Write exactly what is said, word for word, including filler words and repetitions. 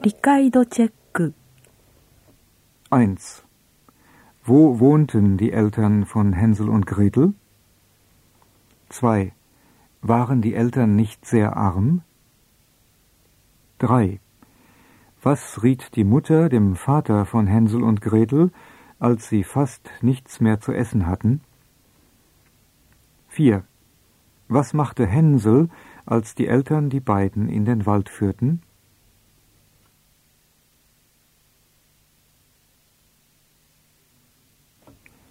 理解度チェック eins. Wo wohnten die Eltern von Hänsel und Gretel? zwei. Waren die Eltern nicht sehr arm? drei. Was riet die Mutter dem Vater von Hänsel und Gretel, als sie fast nichts mehr zu essen hatten? vier. Was machte Hänsel, als die Eltern die beiden in den Wald führten?